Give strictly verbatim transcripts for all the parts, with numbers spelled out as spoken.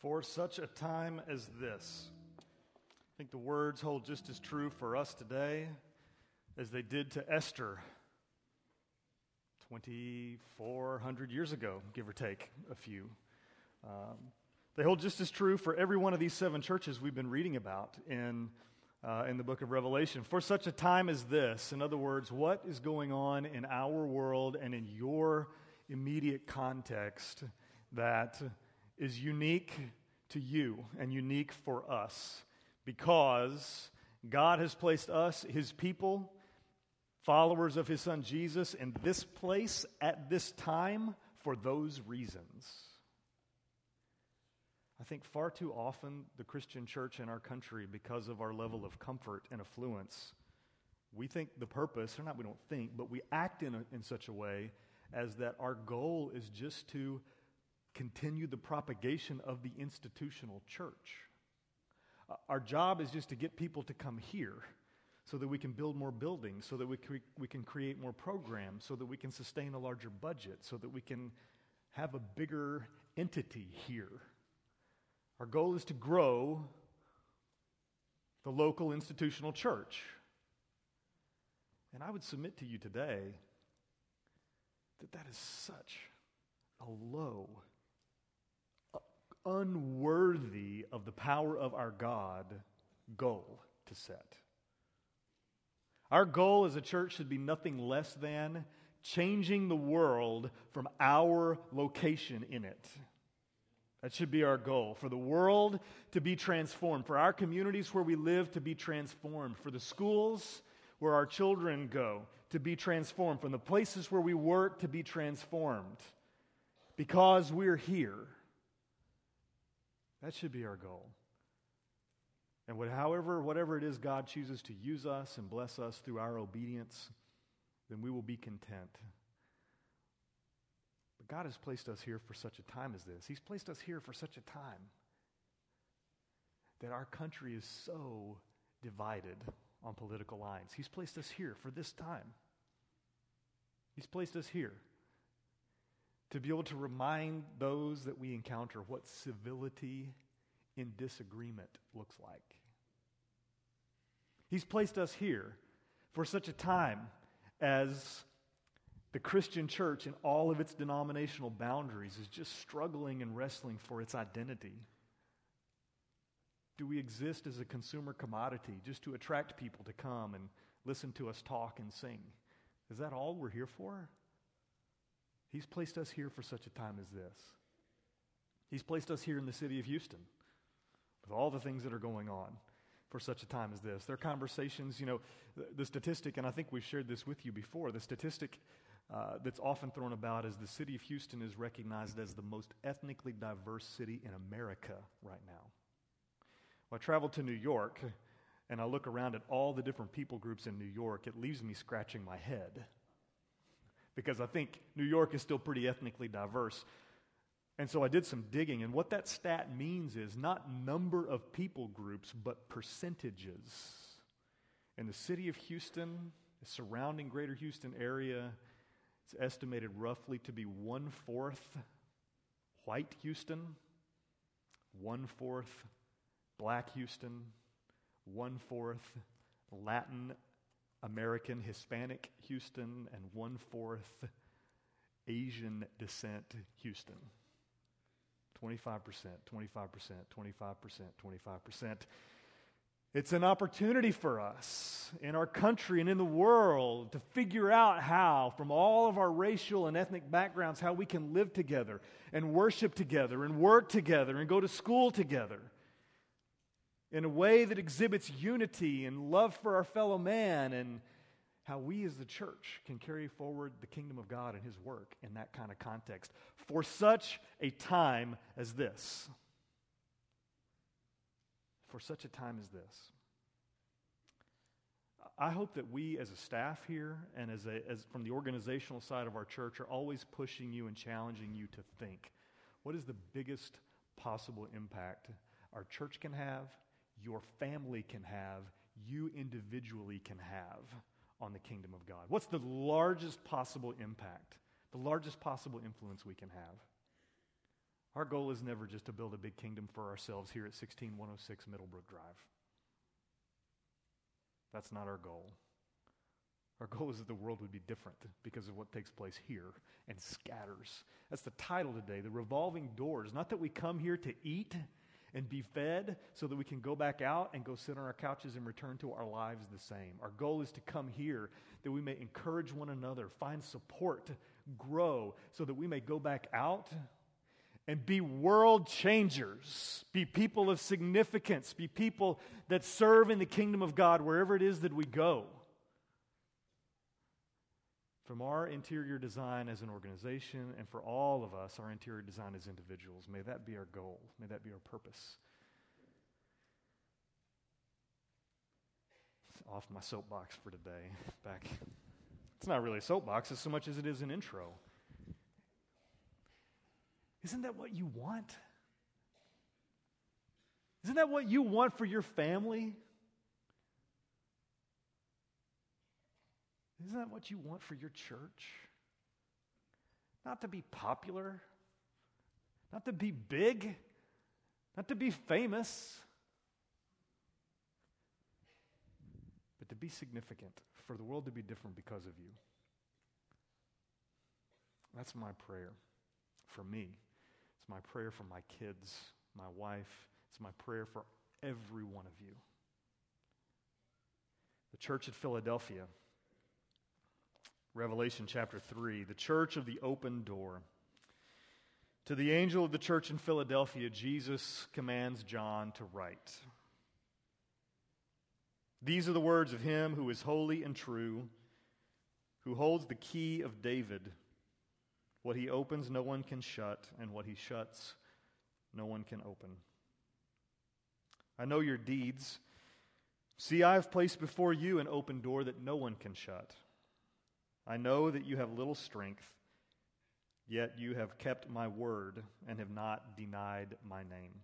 For such a time as this. I think the words hold just as true for us today as they did to Esther twenty-four hundred years ago, give or take a few. Um, they hold just as true for every one of these seven churches we've been reading about in, uh, in the book of Revelation. For such a time as this, in other words, what is going on in our world and in your immediate context that is unique to you and unique for us because God has placed us, His people, followers of His Son Jesus, in this place at this time for those reasons. I think far too often the Christian church in our country, because of our level of comfort and affluence, we think the purpose, or not we don't think, but we act in, a, in such a way as that our goal is just to continue the propagation of the institutional church. Uh, our job is just to get people to come here so that we can build more buildings, so that we, cre- we can create more programs, so that we can sustain a larger budget, so that we can have a bigger entity here. Our goal is to grow the local institutional church. And I would submit to you today that that is such a low, unworthy of the power of our God goal to set. Our goal as a church should be nothing less than changing the world from our location in it. That should be our goal, for the world to be transformed, for our communities where we live to be transformed, for the schools where our children go to be transformed, from the places where we work to be transformed, because we're here. That should be our goal. And what, however, whatever it is God chooses to use us and bless us through our obedience, then we will be content. But God has placed us here for such a time as this. He's placed us here for such a time that our country is so divided on political lines. He's placed us here for this time. He's placed us here to be able to remind those that we encounter what civility in disagreement looks like. He's placed us here for such a time as the Christian church in all of its denominational boundaries is just struggling and wrestling for its identity. Do we exist as a consumer commodity just to attract people to come and listen to us talk and sing? Is that all we're here for? He's placed us here for such a time as this. He's placed us here in the city of Houston with all the things that are going on for such a time as this. There are conversations, you know, the, the statistic, and I think we've shared this with you before, the statistic uh, that's often thrown about is the city of Houston is recognized as the most ethnically diverse city in America right now. When I travel to New York and I look around at all the different people groups in New York, it leaves me scratching my head. Because I think New York is still pretty ethnically diverse. And so I did some digging, and what that stat means is not number of people groups, but percentages. In the city of Houston, the surrounding greater Houston area, it's estimated roughly to be one-fourth white Houston, one-fourth black Houston, one-fourth Latin American, Hispanic Houston, and one-fourth Asian descent Houston. twenty-five percent, twenty-five percent, twenty-five percent, twenty-five percent. It's an opportunity for us in our country and in the world to figure out how, from all of our racial and ethnic backgrounds, how we can live together and worship together and work together and go to school together in a way that exhibits unity and love for our fellow man, and how we as the church can carry forward the kingdom of God and His work in that kind of context for such a time as this. For such a time as this. I hope that we as a staff here and as, a, as from the organizational side of our church are always pushing you and challenging you to think, what is the biggest possible impact our church can have, your family can have, you individually can have on the kingdom of God? What's the largest possible impact, the largest possible influence we can have? Our goal is never just to build a big kingdom for ourselves here at sixteen one oh six Middlebrook Drive. That's not our goal. Our goal is that the world would be different because of what takes place here and scatters. That's the title today, The Revolving Doors. Not that we come here to eat and be fed so that we can go back out and go sit on our couches and return to our lives the same. Our goal is to come here that we may encourage one another, find support, grow, so that we may go back out and be world changers, be people of significance, be people that serve in the kingdom of God wherever it is that we go. From our interior design as an organization, and for all of us, our interior design as individuals, may that be our goal. May that be our purpose. It's off my soapbox for today. Back. It's not really a soapbox as so much as it is an intro. Isn't that what you want? Isn't that what you want for your family? Isn't that what you want for your church? Not to be popular, not to be big, not to be famous, but to be significant, for the world to be different because of you. That's my prayer for me. It's my prayer for my kids, my wife. It's my prayer for every one of you. The church at Philadelphia, Revelation chapter three, the church of the open door. To the angel of the church in Philadelphia, Jesus commands John to write. These are the words of him who is holy and true, who holds the key of David. What he opens, no one can shut, and what he shuts, no one can open. I know your deeds. See, I have placed before you an open door that no one can shut. I know that you have little strength, yet you have kept my word and have not denied my name.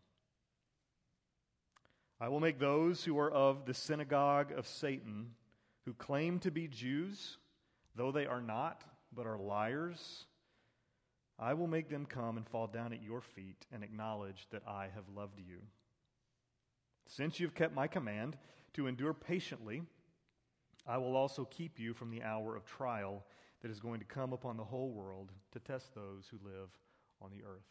I will make those who are of the synagogue of Satan, who claim to be Jews, though they are not, but are liars, I will make them come and fall down at your feet and acknowledge that I have loved you. Since you have kept my command to endure patiently, I will also keep you from the hour of trial that is going to come upon the whole world to test those who live on the earth.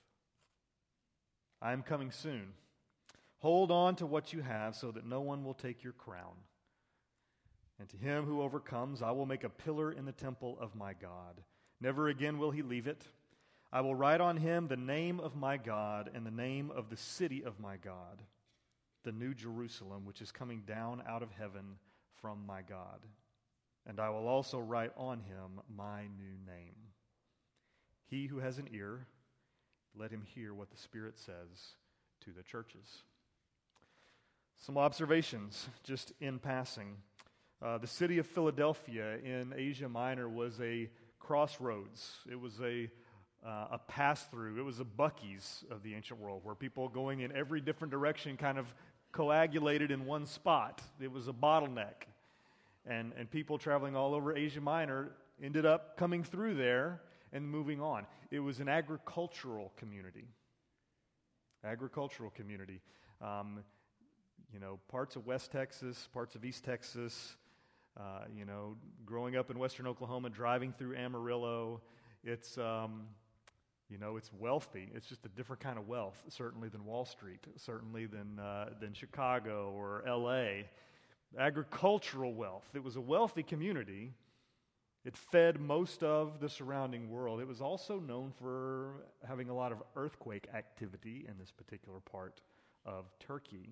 I am coming soon. Hold on to what you have so that no one will take your crown. And to him who overcomes, I will make a pillar in the temple of my God. Never again will he leave it. I will write on him the name of my God and the name of the city of my God, the new Jerusalem, which is coming down out of heaven from my God. And I will also write on him my new name. He who has an ear, let him hear what the Spirit says to the churches. Some observations, just in passing. Uh, the city of Philadelphia in Asia Minor was a crossroads. It was a uh, a pass-through. It was a Buc-ee's of the ancient world, where people going in every different direction kind of coagulated in one spot. It was a bottleneck. And, and people traveling all over Asia Minor ended up coming through there and moving on. It was an agricultural community. Agricultural community. Um, you know, parts of West Texas, parts of East Texas, uh, you know, growing up in western Oklahoma, driving through Amarillo, it's, um, you know, it's wealthy. It's just a different kind of wealth, certainly than Wall Street, certainly than uh, than Chicago or L A. Agricultural wealth. It was a wealthy community. It fed most of the surrounding world. It was also known for having a lot of earthquake activity in this particular part of Turkey.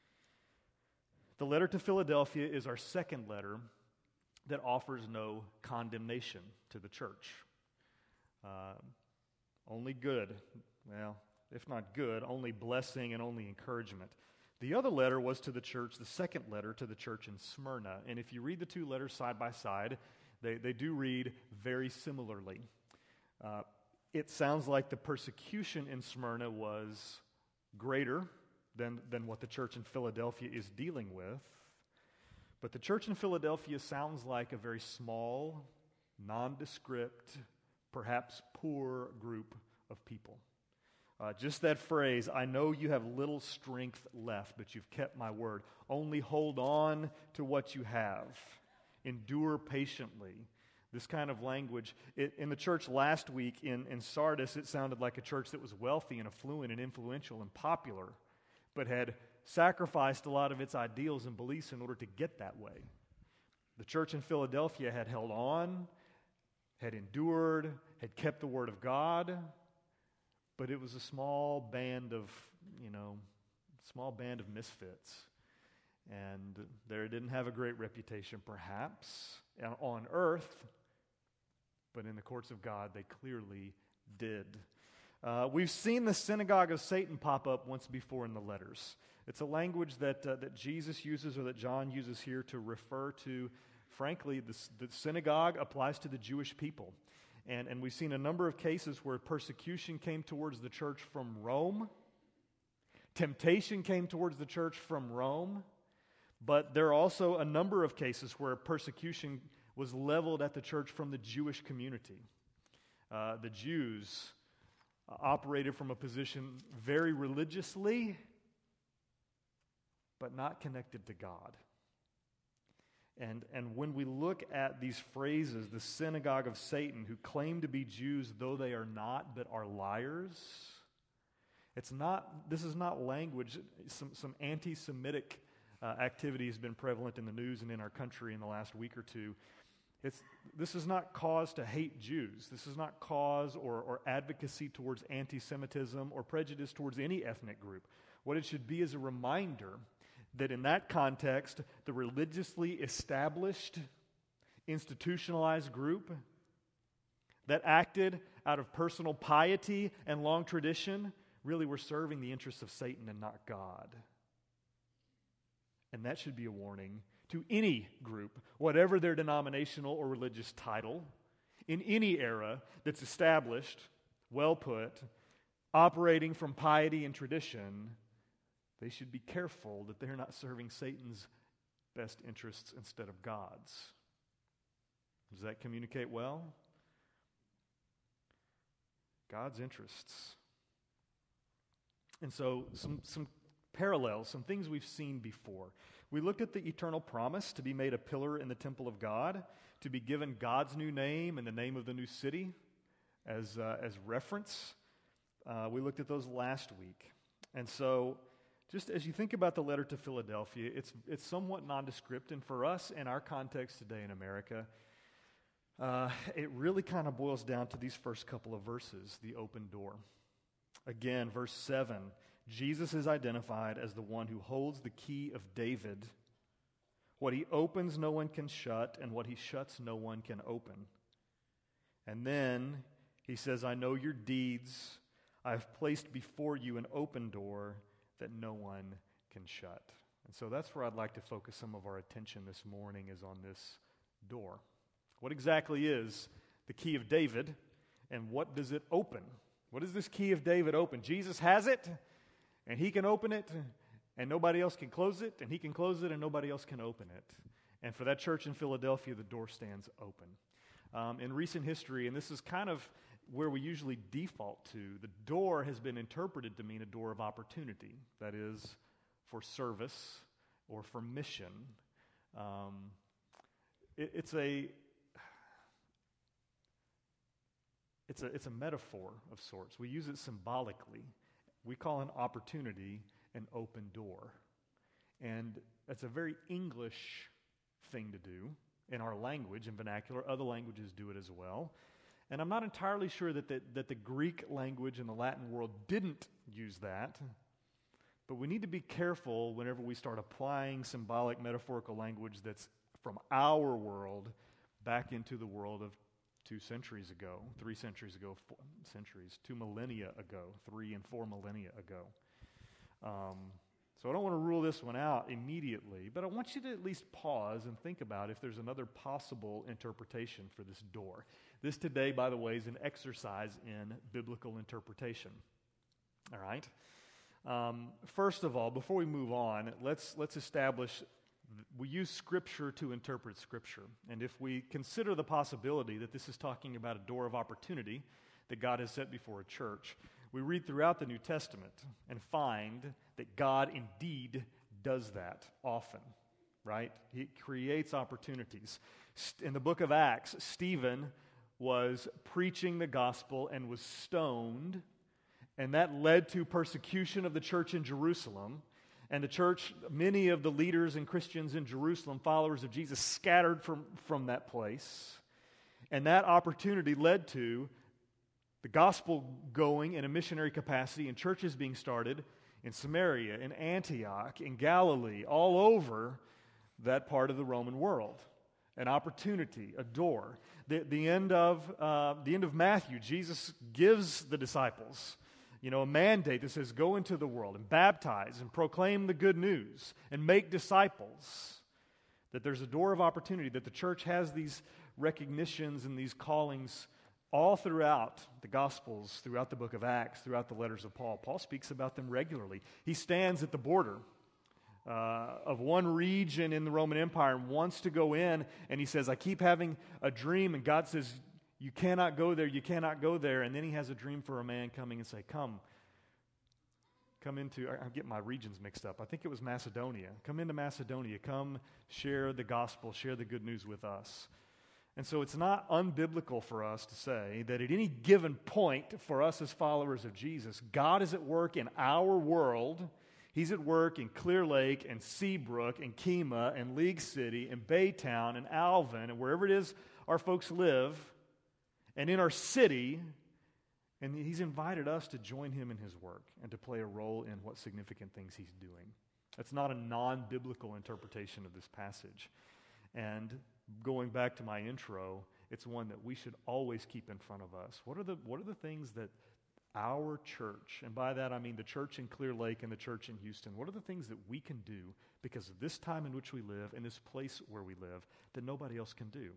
The letter to Philadelphia is our second letter that offers no condemnation to the church. Uh, only good, well, if not good, only blessing and only encouragement. The other letter was to the church, the second letter to the church in Smyrna. And if you read the two letters side by side, they, they do read very similarly. Uh, it sounds like the persecution in Smyrna was greater than, than what the church in Philadelphia is dealing with. But the church in Philadelphia sounds like a very small, nondescript, perhaps poor group of people. Uh, just that phrase, I know you have little strength left, but you've kept my word. Only hold on to what you have. Endure patiently. This kind of language. It, in the church last week in, in Sardis, it sounded like a church that was wealthy and affluent and influential and popular, but had sacrificed a lot of its ideals and beliefs in order to get that way. The church in Philadelphia had held on, had endured, had kept the word of God, but it was a small band of, you know, small band of misfits. And they didn't have a great reputation, perhaps, on earth, but in the courts of God, they clearly did. Uh, we've seen the synagogue of Satan pop up once before in the letters. It's a language that uh, that Jesus uses or that John uses here to refer to, frankly, the, the synagogue applies to the Jewish people. And, and we've seen a number of cases where persecution came towards the church from Rome. Temptation came towards the church from Rome. But there are also a number of cases where persecution was leveled at the church from the Jewish community. Uh, the Jews uh, operated from a position very religiously, but not connected to God. And, and when we look at these phrases, the synagogue of Satan, who claim to be Jews, though they are not, but are liars, it's not, this is not language, some, some anti-Semitic uh, activity has been prevalent in the news and in our country in the last week or two. It's, this is not cause to hate Jews. This is not cause or, or advocacy towards anti-Semitism or prejudice towards any ethnic group. What it should be is a reminder that in that context, the religiously established, institutionalized group that acted out of personal piety and long tradition really were serving the interests of Satan and not God. And that should be a warning to any group, whatever their denominational or religious title, in any era that's established, well put, operating from piety and tradition. They should be careful that they're not serving Satan's best interests instead of God's. Does that communicate well? God's interests. And so some, some parallels, some things we've seen before. We looked at the eternal promise to be made a pillar in the temple of God, to be given God's new name and the name of the new city as, uh, as reference. Uh, we looked at those last week. And so just as you think about the letter to Philadelphia, it's it's somewhat nondescript, and for us in our context today in America, uh, it really kind of boils down to these first couple of verses, the open door. Again, verse seven, Jesus is identified as the one who holds the key of David. What he opens, no one can shut, and what he shuts, no one can open. And then he says, I know your deeds. I have placed before you an open door that no one can shut. And so that's where I'd like to focus some of our attention this morning, is on this door. What exactly is the key of David, and what does it open? What does this key of David open? Jesus has it, and he can open it, and nobody else can close it, and he can close it, and nobody else can open it. And for that church in Philadelphia, the door stands open. Um, in recent history, and this is kind of where we usually default to, the door has been interpreted to mean a door of opportunity. That is, for service or for mission. Um, it, it's a it's a it's a metaphor of sorts. We use it symbolically. We call an opportunity an open door, and that's a very English thing to do in our language and vernacular. Other languages do it as well. And I'm not entirely sure that the, that the Greek language and the Latin world didn't use that, but we need to be careful whenever we start applying symbolic, metaphorical language that's from our world back into the world of two centuries ago, three centuries ago, four centuries, two millennia ago, three and four millennia ago. Um, so I don't want to rule this one out immediately, but I want you to at least pause and think about if there's another possible interpretation for this door. This today, by the way, is an exercise in biblical interpretation. All right? Um, first of all, before we move on, let's let's establish we use Scripture to interpret Scripture. And if we consider the possibility that this is talking about a door of opportunity that God has set before a church, We read throughout the New Testament and find that God indeed does that often, right? He creates opportunities. In the book of Acts, Stephen was preaching the gospel and was stoned, and that led to persecution of the church in Jerusalem. And the church, many of the leaders and Christians in Jerusalem, followers of Jesus, scattered from, from that place. And that opportunity led to the gospel going in a missionary capacity and churches being started in Samaria, in Antioch, in Galilee, all over that part of the Roman world. An opportunity, a door. The, the, end of, uh, the end of Matthew, Jesus gives the disciples, you know, a mandate that says, go into the world and baptize and proclaim the good news and make disciples. That there's a door of opportunity, that the church has these recognitions and these callings all throughout the Gospels, throughout the book of Acts, throughout the letters of Paul. Paul speaks about them regularly. He stands at the border uh, of one region in the Roman Empire and wants to go in, and he says, I keep having a dream, and God says, you cannot go there, you cannot go there. And then he has a dream for a man coming and say, come, come into, I'm getting my regions mixed up. I think it was Macedonia. Come into Macedonia, come share the gospel, share the good news with us. And so it's not unbiblical for us to say that at any given point for us as followers of Jesus, God is at work in our world. He's at work in Clear Lake and Seabrook and Kemah and League City and Baytown and Alvin and wherever it is our folks live and in our city. And He's invited us to join Him in His work and to play a role in what significant things He's doing. That's not a non-biblical interpretation of this passage. And going back to my intro, it's one that we should always keep in front of us. What are the what are the things that our church, and by that I mean the church in Clear Lake and the church in Houston, what are the things that we can do because of this time in which we live and this place where we live that nobody else can do?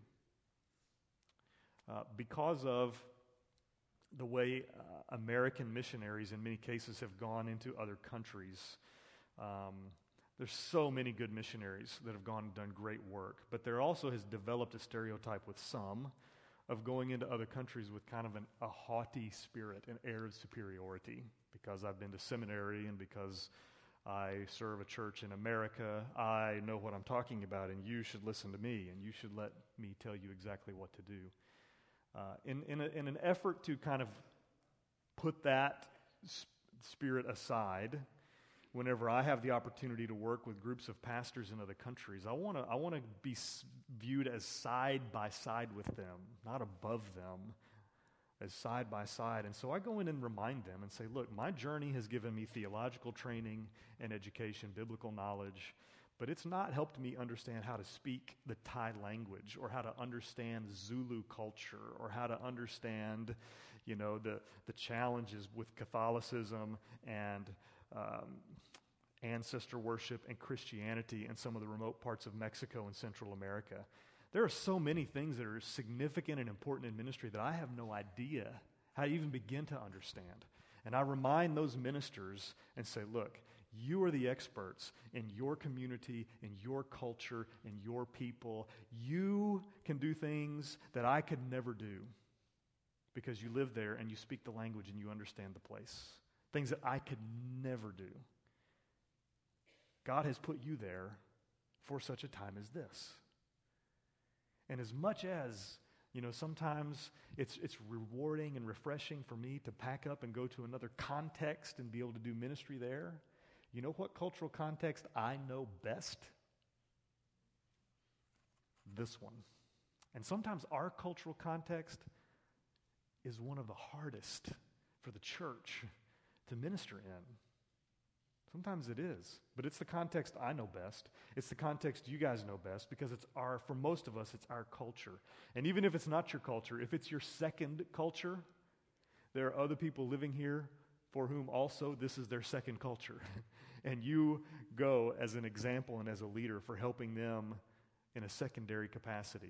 Uh, because of the way uh, American missionaries in many cases have gone into other countries, um, there's so many good missionaries that have gone and done great work, but there also has developed a stereotype with some of going into other countries with kind of an, a haughty spirit, an air of superiority. Because I've been to seminary and because I serve a church in America, I know what I'm talking about, and you should listen to me, and you should let me tell you exactly what to do. Uh, in, in, a, in an effort to kind of put that sp- spirit aside, whenever I have the opportunity to work with groups of pastors in other countries, I want to I want to be s- viewed as side by side with them, not above them, as side by side. And so I go in and remind them and say, look, my journey has given me theological training and education, biblical knowledge, but it's not helped me understand how to speak the Thai language or how to understand Zulu culture or how to understand, you know, the, the challenges with Catholicism and um, ancestor worship and Christianity in some of the remote parts of Mexico and Central America. There are so many things that are significant and important in ministry that I have no idea how to even begin to understand. And I remind those ministers and say, look, you are the experts in your community, in your culture, in your people. You can do things that I could never do because you live there and you speak the language and you understand the place. Things that I could never do. God has put you there for such a time as this. And as much as, you know, sometimes it's it's rewarding and refreshing for me to pack up and go to another context and be able to do ministry there, you know what cultural context I know best? This one. And sometimes our cultural context is one of the hardest for the church to minister in. Sometimes it is, but it's the context I know best. It's the context you guys know best because it's our, for most of us, it's our culture. And even if it's not your culture, if it's your second culture, there are other people living here for whom also this is their second culture. And you go as an example and as a leader for helping them in a secondary capacity.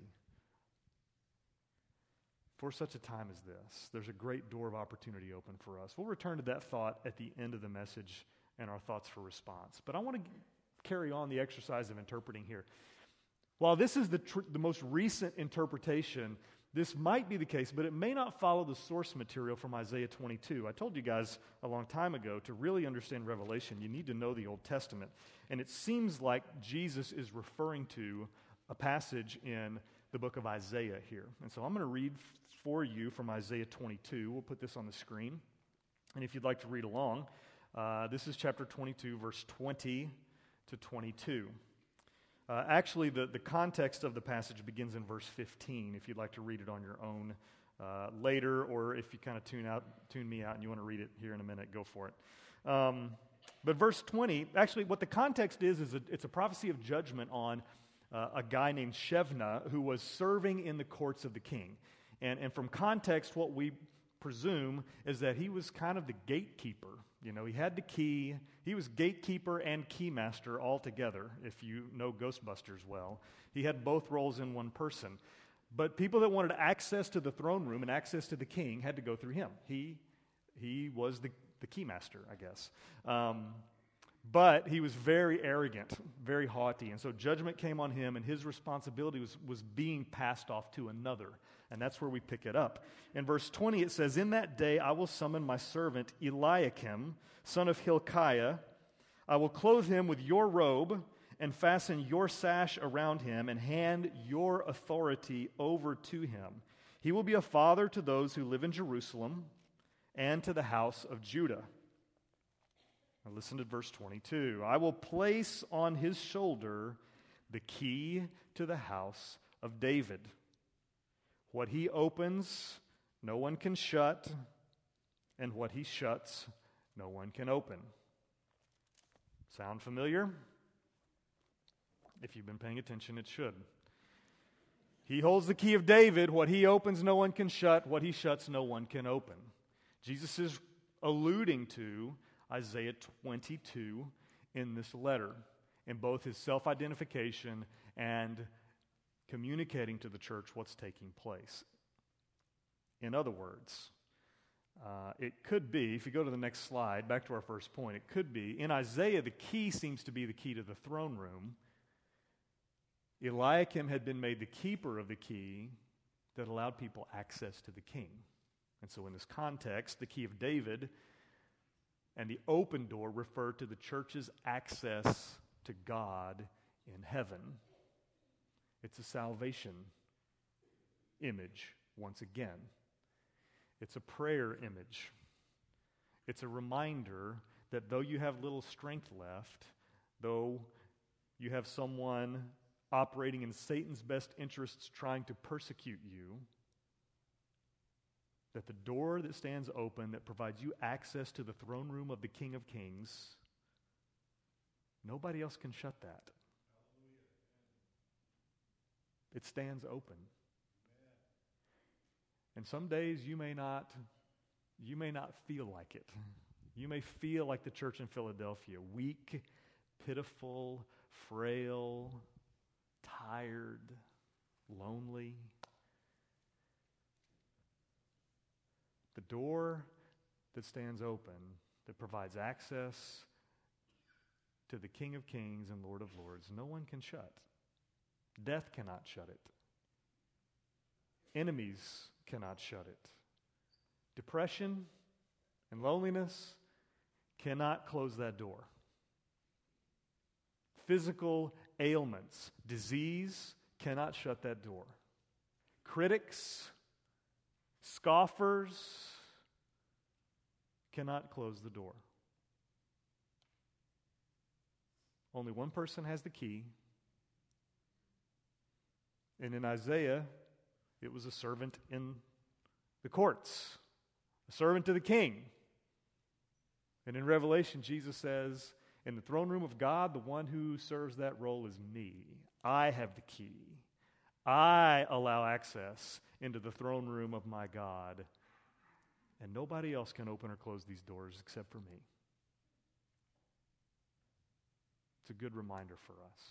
For such a time as this, there's a great door of opportunity open for us. We'll return to that thought at the end of the message and our thoughts for response. But I want to g- carry on the exercise of interpreting here. While this is the, tr- the most recent interpretation, this might be the case, but it may not follow the source material from Isaiah twenty-two. I told you guys a long time ago, to really understand Revelation, you need to know the Old Testament. And it seems like Jesus is referring to a passage in the book of Isaiah here. And so I'm going to read for you from Isaiah twenty-two. We'll put this on the screen. And if you'd like to read along, uh, this is chapter twenty-two, verse twenty to twenty-two. Uh, actually, the, the context of the passage begins in verse fifteen, if you'd like to read it on your own uh, later, or if you kind of tune out, tune me out and you want to read it here in a minute, go for it. Um, but verse twenty, actually what the context is, is a, it's a prophecy of judgment on uh, a guy named Shevna who was serving in the courts of the king. And, and from context, what we presume is that he was kind of the gatekeeper. You know, he had the key. He was gatekeeper and keymaster all together, if you know Ghostbusters well. He had both roles in one person. But people that wanted access to the throne room and access to the king had to go through him. He he was the, the keymaster, I guess. Um, but he was very arrogant, very haughty. And so judgment came on him, and his responsibility was, was being passed off to another. And that's where we pick it up. In verse twenty, it says, "In that day I will summon my servant Eliakim, son of Hilkiah. I will clothe him with your robe and fasten your sash around him and hand your authority over to him. He will be a father to those who live in Jerusalem and to the house of Judah." Now listen to verse twenty-two. "I will place on his shoulder the key to the house of David. What he opens, no one can shut, and what he shuts, no one can open." Sound familiar? If you've been paying attention, it should. He holds the key of David. What he opens, no one can shut. What he shuts, no one can open. Jesus is alluding to Isaiah twenty-two in this letter, in both his self-identification and communicating to the church what's taking place. In other words, uh, it could be, if you go to the next slide, back to our first point, it could be, in Isaiah, the key seems to be the key to the throne room. Eliakim had been made the keeper of the key that allowed people access to the king. And so in this context, the key of David and the open door refer to the church's access to God in heaven. It's a salvation image, once again. It's a prayer image. It's a reminder that though you have little strength left, though you have someone operating in Satan's best interests trying to persecute you, that the door that stands open that provides you access to the throne room of the King of Kings, nobody else can shut that. It stands open. And some days you may not, you may not feel like it. You may feel like the church in Philadelphia, weak, pitiful, frail, tired, lonely. The door that stands open, that provides access to the King of Kings and Lord of Lords, no one can shut. Death cannot shut it. Enemies cannot shut it. Depression and loneliness cannot close that door. Physical ailments, disease cannot shut that door. Critics, scoffers cannot close the door. Only one person has the key. And in Isaiah, it was a servant in the courts, a servant to the king. And in Revelation, Jesus says, in the throne room of God, the one who serves that role is me. I have the key. I allow access into the throne room of my God. And nobody else can open or close these doors except for me. It's a good reminder for us.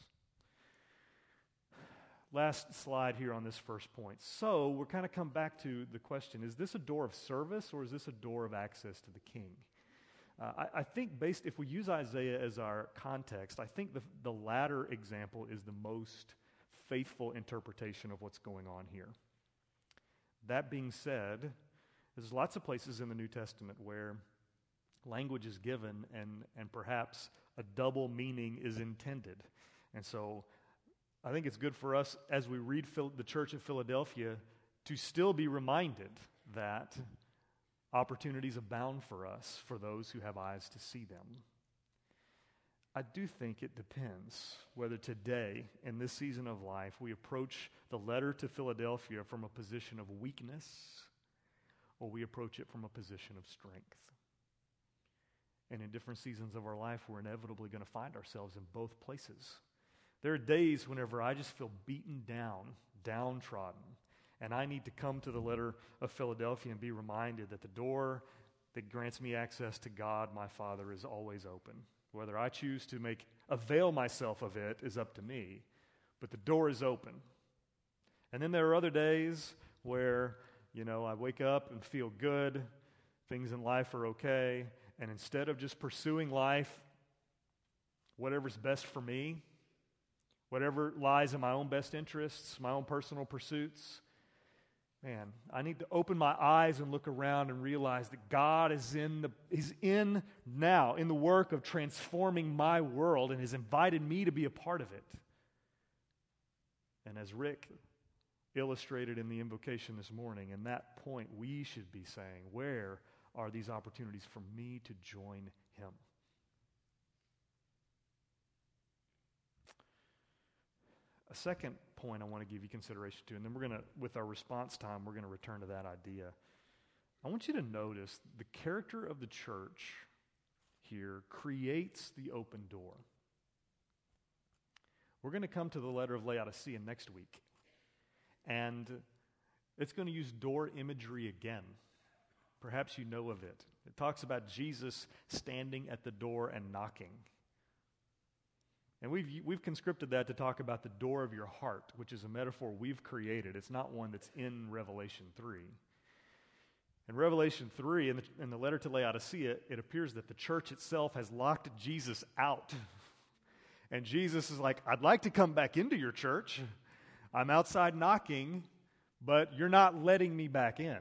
Last slide here on this first point. So we're kind of come back to the question, is this a door of service or is this a door of access to the king? Uh, I, I think based, if we use Isaiah as our context, I think the, the latter example is the most faithful interpretation of what's going on here. That being said, there's lots of places in the New Testament where language is given and, and perhaps a double meaning is intended. And so I think it's good for us as we read Phil- the church at Philadelphia to still be reminded that opportunities abound for us, for those who have eyes to see them. I do think it depends whether today, in this season of life, we approach the letter to Philadelphia from a position of weakness or we approach it from a position of strength. And in different seasons of our life, we're inevitably going to find ourselves in both places. There are days whenever I just feel beaten down, downtrodden, and I need to come to the letter of Philadelphia and be reminded that the door that grants me access to God, my Father, is always open. Whether I choose to make avail myself of it is up to me, but the door is open. And then there are other days where, you know, I wake up and feel good, things in life are okay, and instead of just pursuing life, whatever's best for me, whatever lies in my own best interests, my own personal pursuits, man, I need to open my eyes and look around and realize that God is in the He's in now in the work of transforming my world and has invited me to be a part of it. And as Rick illustrated in the invocation this morning, in that point we should be saying, where are these opportunities for me to join Him? A second point I want to give you consideration to, and then we're going to, with our response time, we're going to return to that idea. I want you to notice the character of the church here creates the open door. We're going to come to the letter of Laodicea next week, and it's going to use door imagery again. Perhaps you know of it. It talks about Jesus standing at the door and knocking. And we've we've conscripted that to talk about the door of your heart, which is a metaphor we've created. It's not one that's in Revelation three. In Revelation three, in the, in the letter to Laodicea, it appears that the church itself has locked Jesus out. And Jesus is like, I'd like to come back into your church. I'm outside knocking, but you're not letting me back in.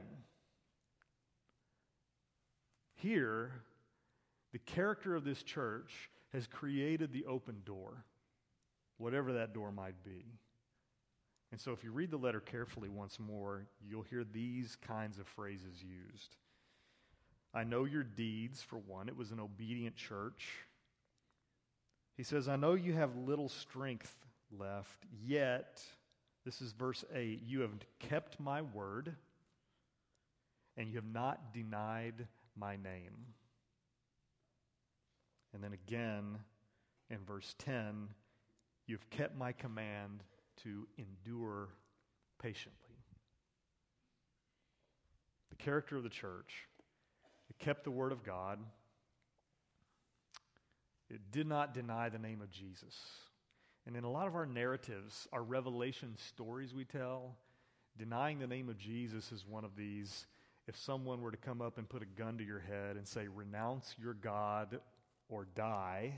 Here, the character of this church has created the open door, whatever that door might be. And so if you read the letter carefully once more, you'll hear these kinds of phrases used. I know your deeds, for one. It was an obedient church. He says, I know you have little strength left, yet, this is verse eight, you have kept my word, and you have not denied my name. And then again, in verse ten, you've kept my command to endure patiently. The character of the church, it kept the word of God. It did not deny the name of Jesus. And in a lot of our narratives, our revelation stories we tell, denying the name of Jesus is one of these. If someone were to come up and put a gun to your head and say, renounce your God or die,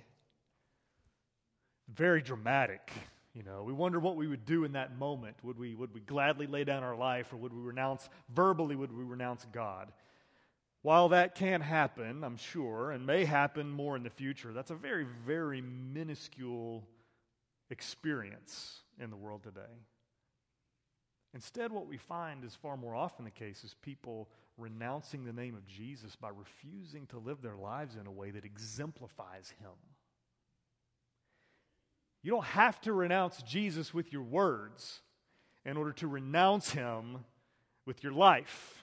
very dramatic. You know, we wonder what we would do in that moment. Would we, would we gladly lay down our life, or would we renounce, verbally would we renounce God? While that can happen, I'm sure, and may happen more in the future, that's a very, very minuscule experience in the world today. Instead, what we find is far more often the case is people renouncing the name of Jesus by refusing to live their lives in a way that exemplifies Him. You don't have to renounce Jesus with your words in order to renounce Him with your life.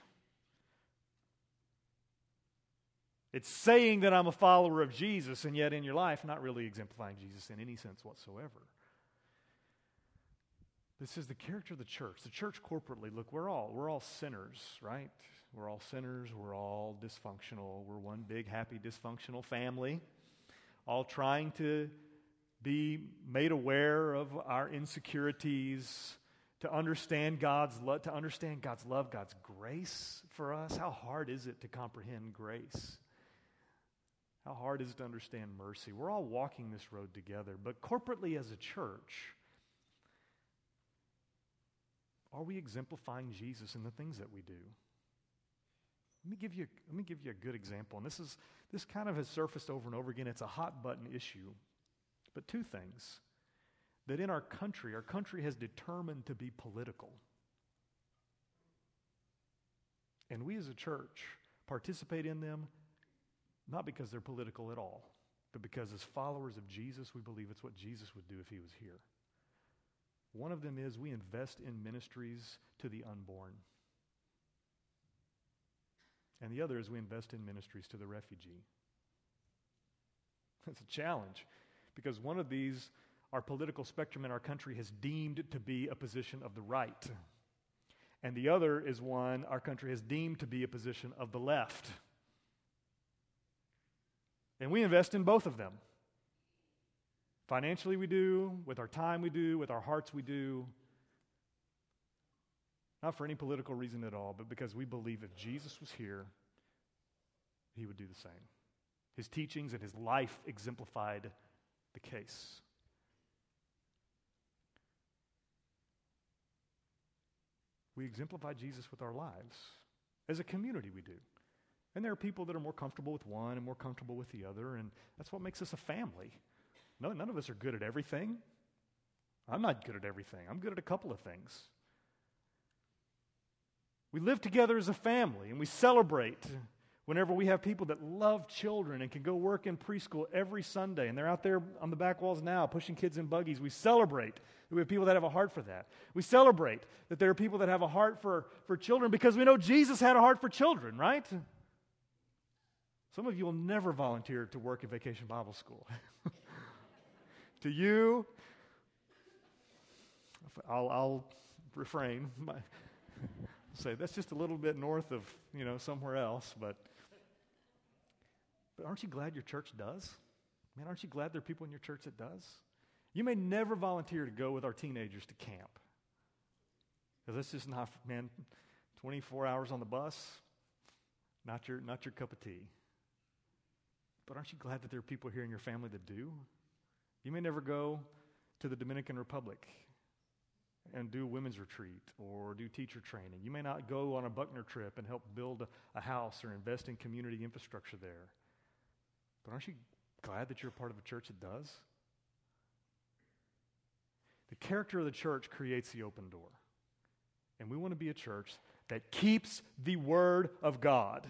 It's saying that I'm a follower of Jesus, and yet in your life, not really exemplifying Jesus in any sense whatsoever. This is the character of the church. The church corporately, look, we're all we're all sinners, right? We're all sinners. We're all dysfunctional. We're one big, happy, dysfunctional family, all trying to be made aware of our insecurities, to understand God's love, to understand God's love, God's grace for us. How hard is it to comprehend grace? How hard is it to understand mercy? We're all walking this road together, but corporately as a church, Are we exemplifying Jesus in the things that we do? Let me give you, let me give you a good example. And this is this kind of has surfaced over and over again. It's a hot button issue. But two things. That in our country, our country has determined to be political. And we as a church participate in them not because they're political at all, but because as followers of Jesus, we believe it's what Jesus would do if he was here. One of them is we invest in ministries to the unborn. And the other is we invest in ministries to the refugee. It's a challenge because one of these, our political spectrum in our country has deemed to be a position of the right. And the other is one our country has deemed to be a position of the left. And we invest in both of them. Financially we do, with our time we do, with our hearts we do. Not for any political reason at all, but because we believe if Jesus was here, he would do the same. His teachings and his life exemplified the case. We exemplify Jesus with our lives. As a community we do. And there are people that are more comfortable with one and more comfortable with the other, and that's what makes us a family. No, none of us are good at everything. I'm not good at everything. I'm good at a couple of things. We live together as a family, and we celebrate whenever we have people that love children and can go work in preschool every Sunday, and they're out there on the back walls now pushing kids in buggies. We celebrate that we have people that have a heart for that. We celebrate that there are people that have a heart for, for children because we know Jesus had a heart for children, right? Some of you will never volunteer to work at Vacation Bible School. To you, I'll, I'll refrain. My, say that's just a little bit north of, you know, somewhere else, but but aren't you glad your church does? Man, aren't you glad there are people in your church that does? You may never volunteer to go with our teenagers to camp. Because that's just not, man, twenty-four hours on the bus, not your not your cup of tea. But aren't you glad that there are people here in your family that do? You may never go to the Dominican Republic and do women's retreat or do teacher training. You may not go on a Buckner trip and help build a, a house or invest in community infrastructure there. But aren't you glad that you're a part of a church that does? The character of the church creates the open door. And we want to be a church that keeps the word of God,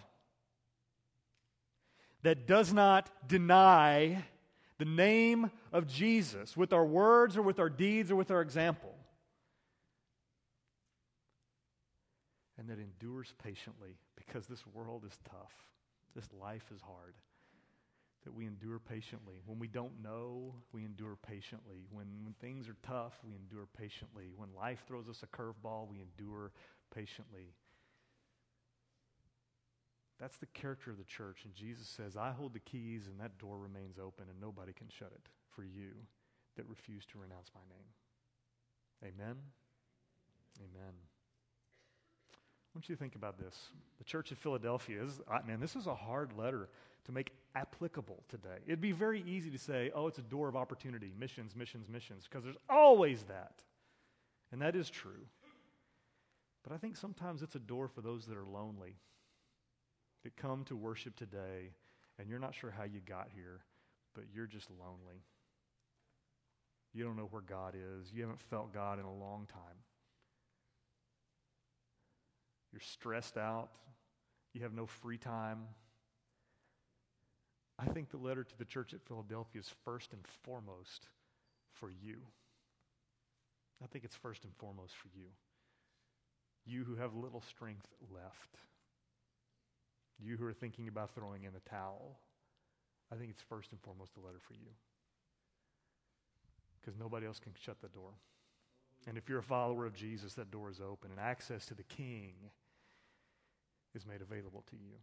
that does not deny the name of Jesus with our words or with our deeds or with our example, and that endures patiently because this world is tough, this life is hard, that we endure patiently. When we don't know, we endure patiently. When, when things are tough, we endure patiently. When life throws us a curveball, we endure patiently. That's the character of the church. And Jesus says, I hold the keys and that door remains open and nobody can shut it for you that refuse to renounce my name. Amen? Amen. I want you to think about this. The church of Philadelphia is, man, this is a hard letter to make applicable today. It'd be very easy to say, oh, it's a door of opportunity, missions, missions, missions, because there's always that. And that is true. But I think sometimes it's a door for those that are lonely, that come to worship today, and you're not sure how you got here, but you're just lonely. You don't know where God is. You haven't felt God in a long time. You're stressed out. You have no free time. I think the letter to the church at Philadelphia is first and foremost for you. I think it's first and foremost for you. You who have little strength left. You who are thinking about throwing in the towel, I think it's first and foremost a letter for you. Because nobody else can shut the door. And if you're a follower of Jesus, that door is open, and access to the King is made available to you.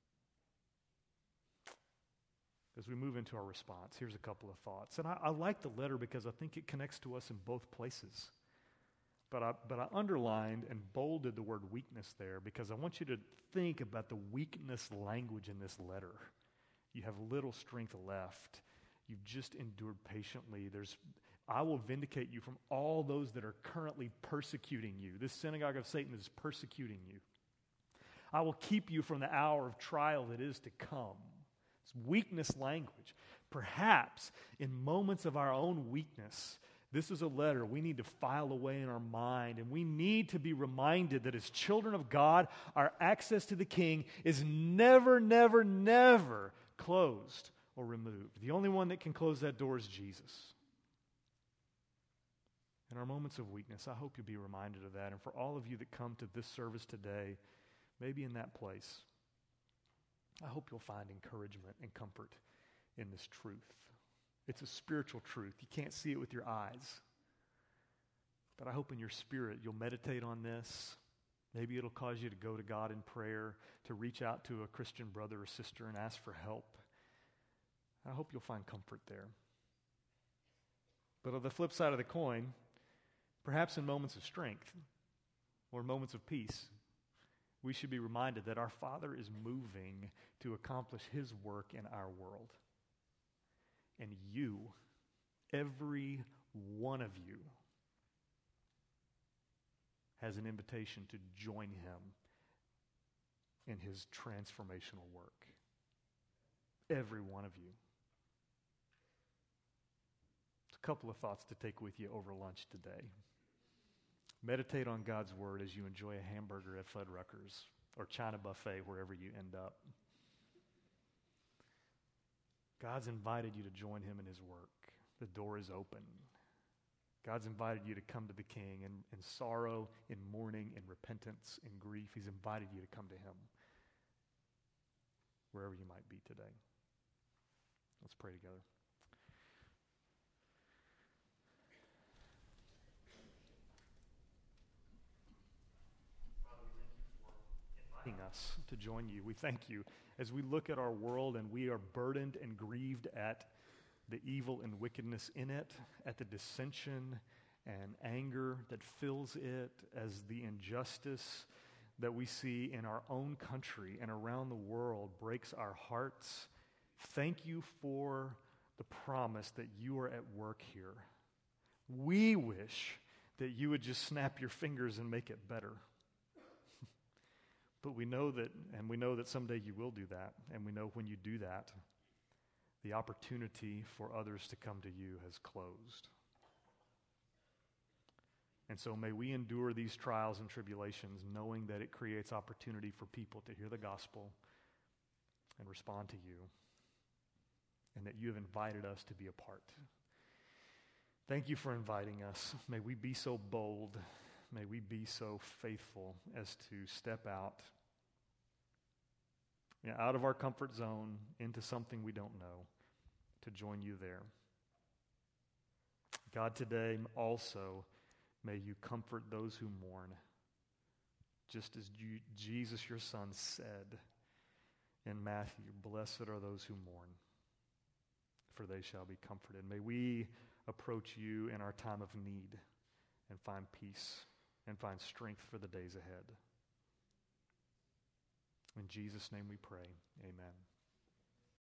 As we move into our response, here's a couple of thoughts. And I, I like the letter because I think it connects to us in both places. But I, but I underlined and bolded the word weakness there because I want you to think about the weakness language in this letter. You have little strength left. You've just endured patiently. There's I will vindicate you from all those that are currently persecuting you. This synagogue of Satan is persecuting you. I will keep you from the hour of trial that is to come. It's weakness language. Perhaps in moments of our own weakness, this is a letter we need to file away in our mind, and we need to be reminded that as children of God, our access to the King is never, never, never closed or removed. The only one that can close that door is Jesus. In our moments of weakness, I hope you'll be reminded of that. And for all of you that come to this service today, maybe in that place, I hope you'll find encouragement and comfort in this truth. It's a spiritual truth. You can't see it with your eyes. But I hope in your spirit you'll meditate on this. Maybe it'll cause you to go to God in prayer, to reach out to a Christian brother or sister and ask for help. I hope you'll find comfort there. But on the flip side of the coin, perhaps in moments of strength or moments of peace, we should be reminded that our Father is moving to accomplish His work in our world. And you, every one of you, has an invitation to join Him in His transformational work. Every one of you. A couple of thoughts to take with you over lunch today. Meditate on God's Word as you enjoy a hamburger at Fuddruckers or China Buffet, wherever you end up. God's invited you to join Him in His work. The door is open. God's invited you to come to the King in, in sorrow, in mourning, in repentance, in grief. He's invited you to come to Him wherever you might be today. Let's pray together. Us to join you. We thank you as we look at our world and we are burdened and grieved at the evil and wickedness in it, at the dissension and anger that fills it, as the injustice that we see in our own country and around the world breaks our hearts. Thank you for the promise that you are at work here. We wish that you would just snap your fingers and make it better. But we know that, and we know that someday you will do that, and we know when you do that, the opportunity for others to come to you has closed. And so may we endure these trials and tribulations knowing that it creates opportunity for people to hear the gospel and respond to you, and that you have invited us to be a part. Thank you for inviting us. May we be so bold. May we be so faithful as to step out, you know, out of our comfort zone into something we don't know, to join you there. God, today also may you comfort those who mourn, just as you, Jesus, your Son, said in Matthew, "Blessed are those who mourn, for they shall be comforted." May we approach you in our time of need and find peace and find strength for the days ahead. In Jesus' name we pray. Amen.